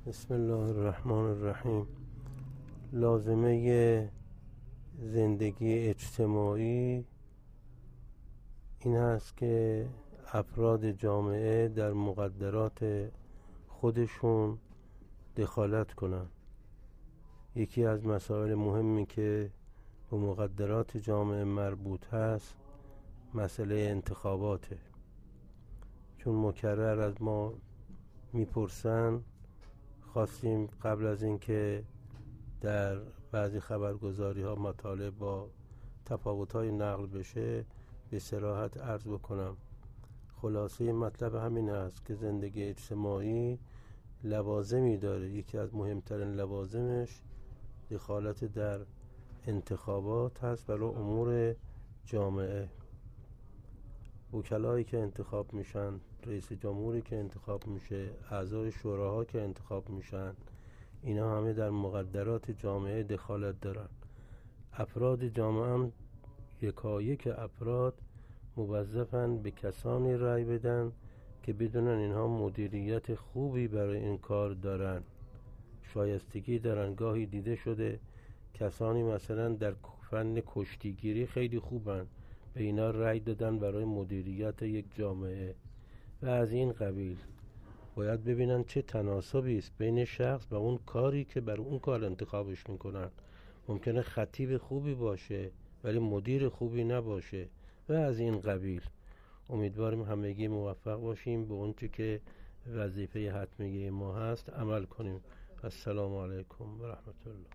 بسم الله الرحمن الرحیم. لازمه زندگی اجتماعی این هست که افراد جامعه در مقدرات خودشون دخالت کنن. یکی از مسائل مهمی که به مقدرات جامعه مربوط هست مسئله انتخاباته. چون مکرر از ما میپرسن، خواستیم قبل از اینکه در بعضی خبرگزاری ها مطالب با تفاوت های نقل بشه به صراحت عرض بکنم. خلاصه مطلب همین است که زندگی اجتماعی لوازمی داره. یکی از مهمترین لوازمش دخالت در انتخابات هست برای امور جامعه. وکلایی که انتخاب میشن، رئیس جمهوری که انتخاب میشه، اعضای شوراها که انتخاب میشن، اینا همه در مقدرات جامعه دخالت دارن. افراد جامعه هم یکایک افراد موظفن به کسانی رأی بدن که بدونن اینها مدیریت خوبی برای این کار دارن، شایستگی دارن. گاهی دیده شده کسانی مثلا در فن کشتیگیری خیلی خوبن، به اینا رأی دادن برای مدیریت یک جامعه و از این قبیل. باید ببینن چه تناسبی است بین شخص و اون کاری که بر اون کار انتخابش میکنن. ممکنه خطیب خوبی باشه ولی مدیر خوبی نباشه و از این قبیل. امیدواریم همگی موفق باشیم، به اون چی که وظیفه حتمیه ما هست عمل کنیم. السلام علیکم و رحمت الله.